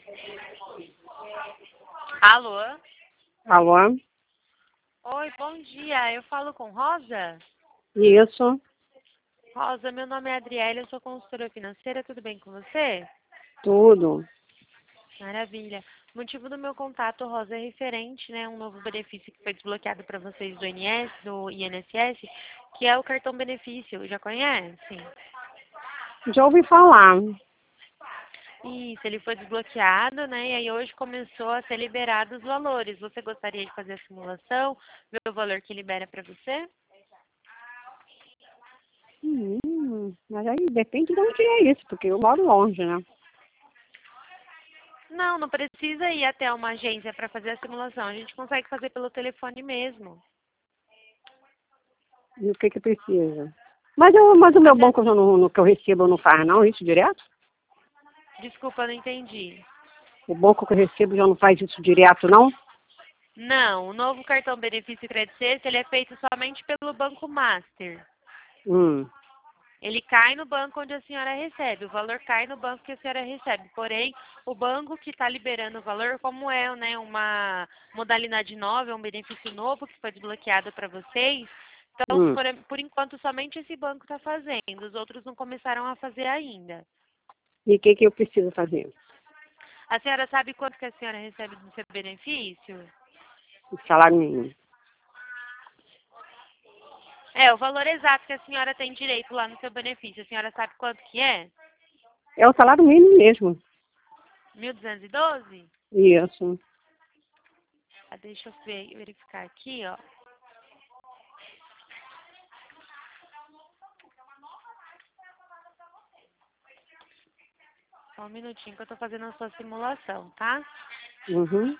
Alô? Alô? Oi, bom dia. Eu falo com Rosa? Isso, Rosa, meu nome é Adriele, eu sou consultora financeira, tudo bem com você? tudo. Maravilha. O motivo do meu contato, Rosa, é referente, né, a um novo benefício que foi desbloqueado para vocês do INSS, que é o cartão benefício. Já conhece? Já ouvi falar. Isso, ele foi desbloqueado, né, e aí hoje começou a ser liberado os valores. Você gostaria de fazer a simulação, ver o valor que libera para você? Mas aí depende de onde é isso, porque eu moro longe, né? Não, não precisa ir até uma agência para fazer a simulação. A gente consegue fazer pelo telefone mesmo. E o que que precisa? Mas o meu Até... banco já que eu recebo não faz não, isso direto? Desculpa, eu não entendi. O banco que eu recebo já não faz isso direto, não? Não, o novo cartão benefício Credit Sexta, ele é feito somente pelo Banco Master. Hum. Ele cai no banco onde a senhora recebe, o valor cai no banco que a senhora recebe. Porém, o banco que está liberando o valor, como é, né, uma modalidade nova, é um benefício novo que foi desbloqueado para vocês, então, Hum. por enquanto, somente esse banco está fazendo, os outros não começaram a fazer ainda. E o que que eu preciso fazer? A senhora sabe quanto que a senhora recebe do seu benefício? O salário mínimo. É, o valor exato que a senhora tem direito lá no seu benefício. A senhora sabe quanto que é? É o salário mínimo mesmo. 1.212? Isso. Ah, deixa eu verificar aqui, ó. Só um minutinho que eu tô fazendo a sua simulação, tá? Uhum.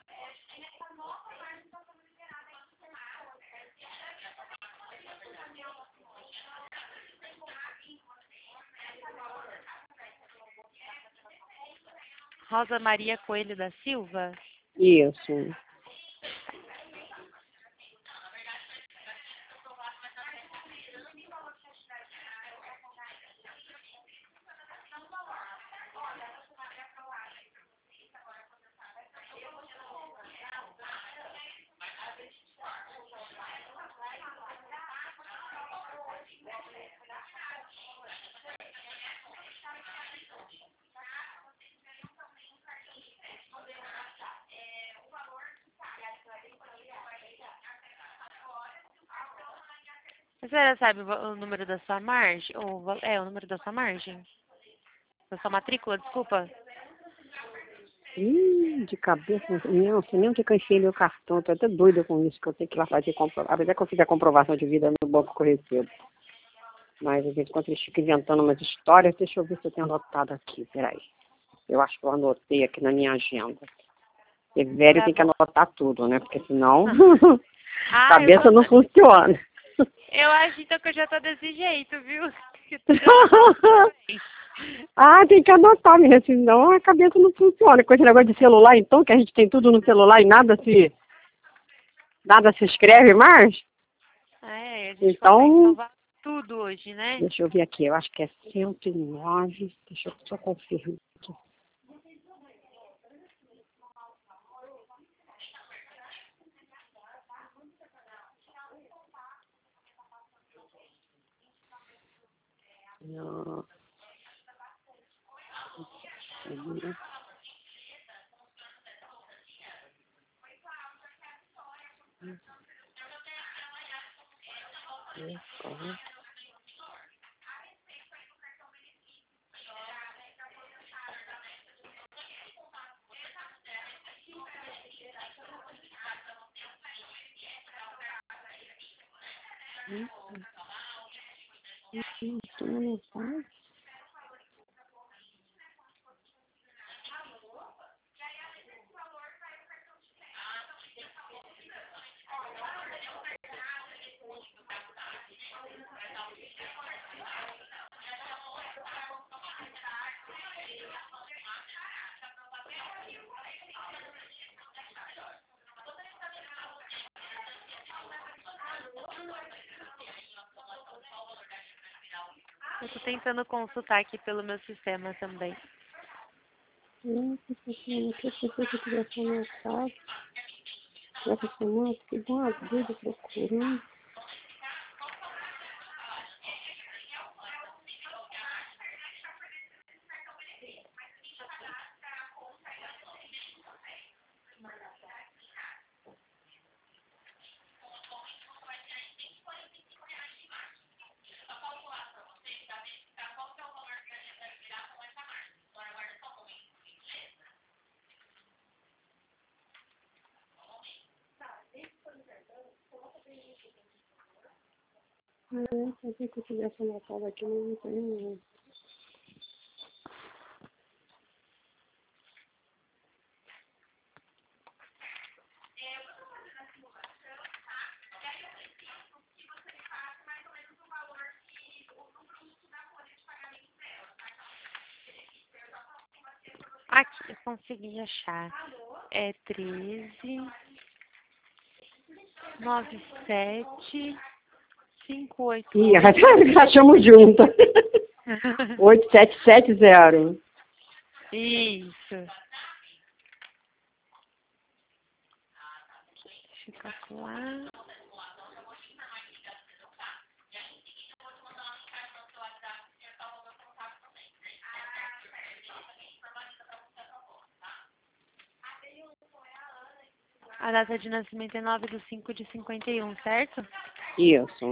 Rosa Maria Coelho da Silva. Isso. A senhora sabe o número da sua margem? O número da sua margem? Da sua matrícula, desculpa. De cabeça, não sei nem onde que eu enfiei meu cartão, tô até doida com isso, que eu tenho que ir lá fazer comprovação. Apesar que eu fiz a comprovação de vida no banco que eu recebo. Mas às vezes quando eles ficam inventando umas histórias, deixa eu ver se eu tenho anotado aqui, peraí. Eu acho que eu anotei aqui na minha agenda. Ser velho Tá tem que bom. anotar tudo, né? Porque senão Ah, cabeça não funciona. eu acho então que eu já tô desse jeito, viu? Que eu tô já anotando também. Ah, tem que anotar mesmo, senão a cabeça não funciona. Com esse negócio de celular, então, que a gente tem tudo no celular e nada se escreve mais. É, a gente consegue Então, salvar tudo hoje, né? deixa eu ver aqui, eu acho que é 109. Deixa eu só confirmar aqui. Não. Não faz. Eu tô tentando consultar aqui pelo meu sistema também. Não sei se eu tivesse no mercado. Essa semana, fiquei com uma dúvida procurando. Eu pensei que eu tivesse anotado aqui, mas não tenho não. Aqui, eu consegui achar. É 1397 Ih, 588. achamos junto. 8770. Isso. Deixa eu calcular. A data de nascimento é 9/5/51, certo? Isso.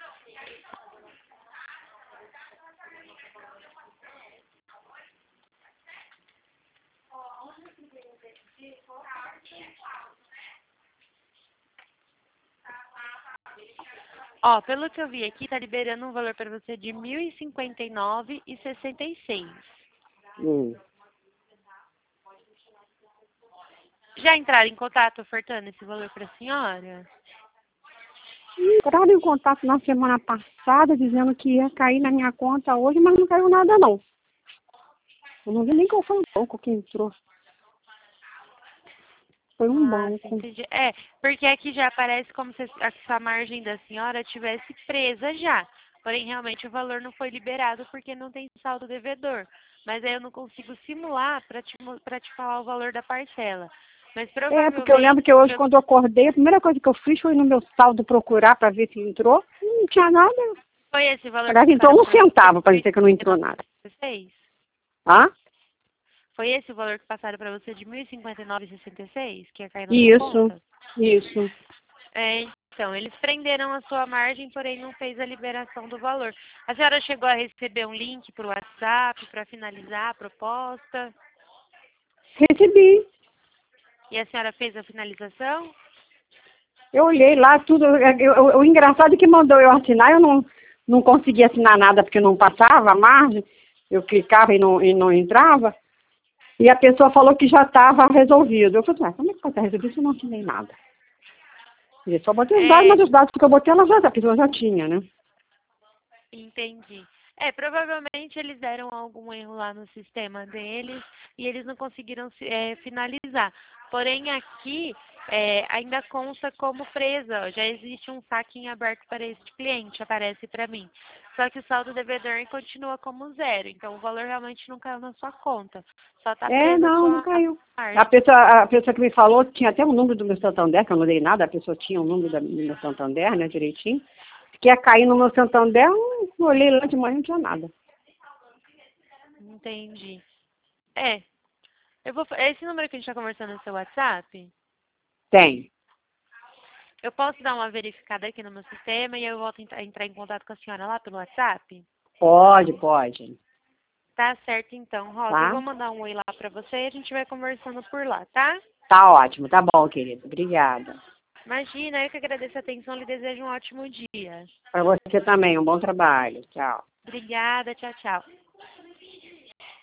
Ó, pelo que eu vi aqui, tá liberando um valor para você de 1.059,66. Já entraram em contato ofertando esse valor para a senhora? Entraram em contato na semana passada dizendo que ia cair na minha conta hoje, mas não caiu nada não. Eu não vi nem qual foi o banco que entrou. Foi um banco. Entendi. É, porque aqui já aparece como se a margem da senhora tivesse presa já. Porém, realmente o valor não foi liberado porque não tem saldo devedor. Mas aí eu não consigo simular para te falar o valor da parcela. Mas É, porque eu lembro que hoje, quando eu acordei, a primeira coisa que eu fiz foi no meu saldo procurar para ver se entrou. Não tinha nada. foi esse valor Aliás, que entrou passaram um pra você centavo para de dizer que não entrou nada. 1.059,66? Hã? Foi esse o valor que passaram para você de 1.059,66 que ia cair na sua Isso, conta? isso. É, então, eles prenderam a sua margem, porém não fez a liberação do valor. A senhora chegou a receber um link para o WhatsApp para finalizar a proposta? Recebi. E a senhora fez a finalização? Eu olhei lá, tudo. O engraçado é que mandou eu assinar, eu não conseguia assinar nada porque não passava a margem. Eu clicava e não entrava. E a pessoa falou que já estava resolvido. Eu falei, como é que pode estar resolvido se eu não assinei nada? Eu só botei os dados, mas os dados que eu botei, a pessoa já tinha, né? Entendi. É, provavelmente eles deram algum erro lá no sistema deles e eles não conseguiram finalizar. Porém, aqui ainda consta como presa. Ó, já existe um saque em aberto para este cliente, aparece para mim. Só que o saldo devedor continua como zero. Então, o valor realmente não caiu na sua conta. Só está preso a Não sua caiu. margem. A pessoa que me falou tinha até o número do meu Santander, que eu não dei nada, a pessoa tinha o número do meu Santander, né, direitinho. Que ia cair no meu Santander, eu olhei lá de manhã, não tinha nada. Entendi. É, esse número que a gente está conversando no seu WhatsApp? Tem. Eu posso dar uma verificada aqui no meu sistema e eu volto a entrar em contato com a senhora lá pelo WhatsApp? Pode. Tá certo, então, Rosa. Eu Tá? vou mandar um oi lá pra você e a gente vai conversando por lá, tá? Tá ótimo, tá bom, querido. Obrigada. Imagina, eu que agradeço a atenção e lhe desejo um ótimo dia. Para você também, um bom trabalho. Tchau. Obrigada, tchau, tchau.